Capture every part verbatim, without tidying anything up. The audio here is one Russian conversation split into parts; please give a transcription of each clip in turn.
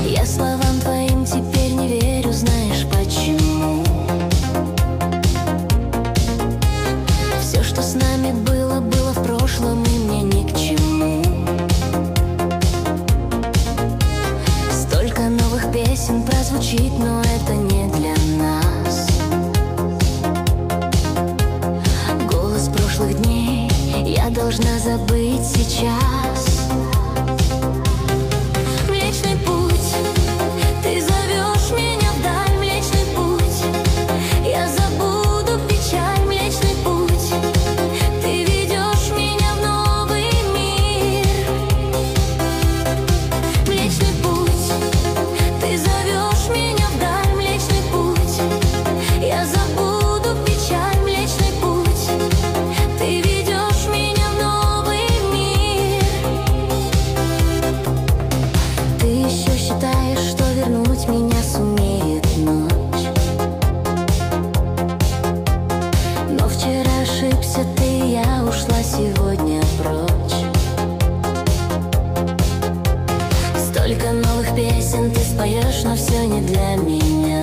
Я словам твоим теперь не верю, знаешь почему? Все, что с нами было, было в прошлом, и мне ни к чему. Столько новых песен прозвучит, но это не для нас. Голос прошлых дней я должна забыть сейчас. Млечный путь, ты зовешь меня вдаль, Млечный путь, я забуду печаль. Млечный путь, ты ведешь меня в новый мир. Млечный путь, ты зовешь меня вдаль, Млечный путь, я забуду печаль. Млечный путь, ты ведешь меня в новый мир. Ты еще считаешь, что вернуть меня сумеет ночь, но вчера ошибся ты, я ушла сегодня прочь. Столько новых песен ты споешь, но все не для меня.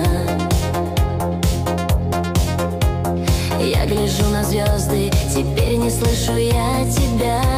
Я гляжу на звезды, теперь не слышу я тебя.